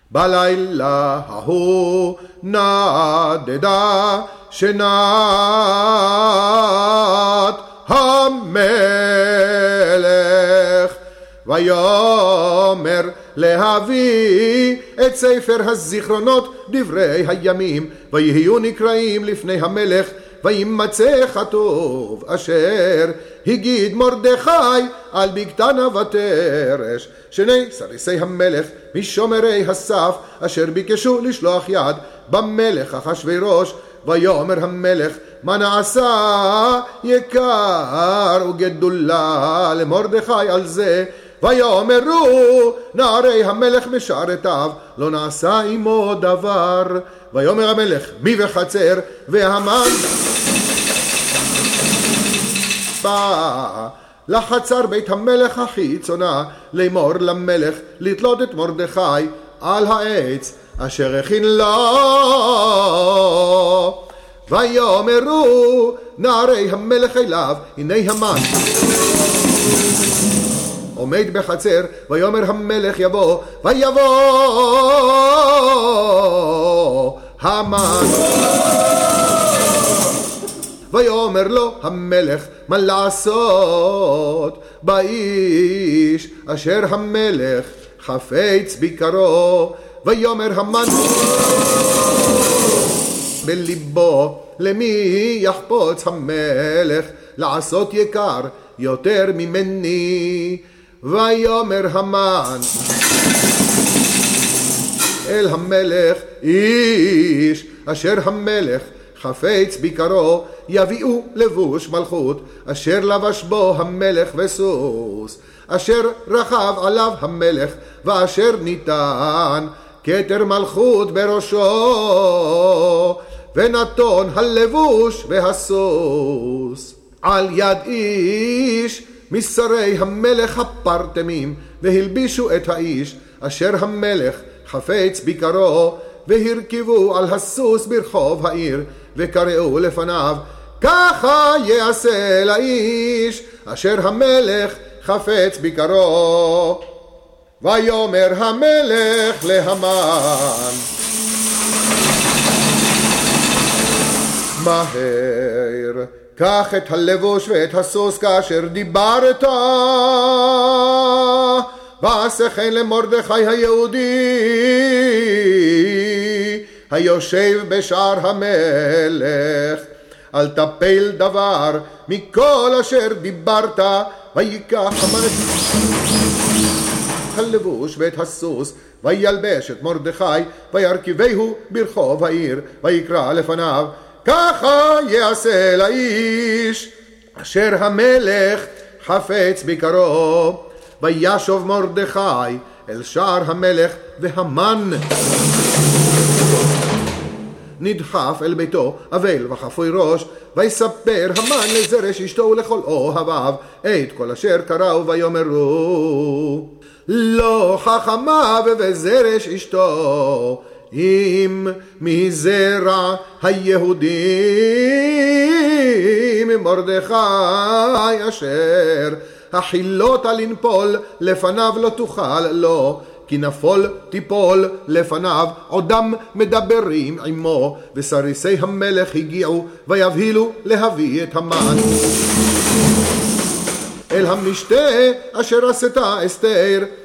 בלילה ההוא נדדה שנת המלך, ויאמר להביא את ספר הזיכרונות דברי הימים, ויהיו נקראים לפני המלך, וימצא כתוב אשר הגיד מרדכי על בגתנה ותרש, שני סריסי המלך משומרי הסף, אשר ביקשו לשלוח יד במלך אחשוורוש. ויאמר המלך, מה נעשה יקר וגדולה למרדכי על זה? ויאמרו נערי המלך משרתיו, לא נעשה עמו דבר. ויאמר המלך, מי בחצר? והמן בא לחצר בית המלך החיצונה, לאמור למלך לתלות את מרדכי על העץ אשר הכין לו. ויאמרו נערי המלך אליו, הנה המן עומד בחצר. ויאמר המלך יבוא, ויבוא המן. ויאמר לו המלך, מה לעשות באיש אשר המלך חפץ ביקרו? ויאמר המן בליבו, למי יחפוץ המלך לעשות יקר יותר ממני? ויאמר המן אל המלך, איש אשר המלך חפץ ביקרו יביאו לבוש מלכות, אשר לבש בו המלך וסוס, אשר רכב עליו המלך, ואשר ניתן כתר מלכות בראשו, ונתון הלבוש והסוס על יד איש משרי המלך הפרטמים, והלבישו את האיש אשר המלך חפץ ביקרו, והרכבו על הסוס ברחוב העיר, וקראו לפניו, ככה יעשה לאיש אשר המלך חפץ ביקרו. ויאמר המלך להמן, מהר קח את הלבוש ואת הסוס כאשר דיברת, ועשה כן למרדכי היהודי היושב בשער המלך, אל תפל דבר מכל אשר דיברת. ויקח המן הלבוש ואת הסוס, וילבש את מרדכי, וירכבהו ברחוב העיר, ויקרא לפניו, ככה יעשה לאיש אשר המלך חפץ ביקרו. וישוב מרדכי אל שער המלך, והמן נדחף אל ביתו אבל וחפוי ראש. ויספר המן לזרש אשתו ולכל אוהביו את כל אשר קראו. ויאמרו, לא חכמה וזרש אשתו אם מזרע היהודים מרדכי אשר החילוט לנפול לפניו לא תוכל לו, כי נפול תיפול לפניו עודם מדברים עמו. וסריסי המלך הגיעו ויבהילו להביא את המן אל המשתה אשר עשתה אסתר.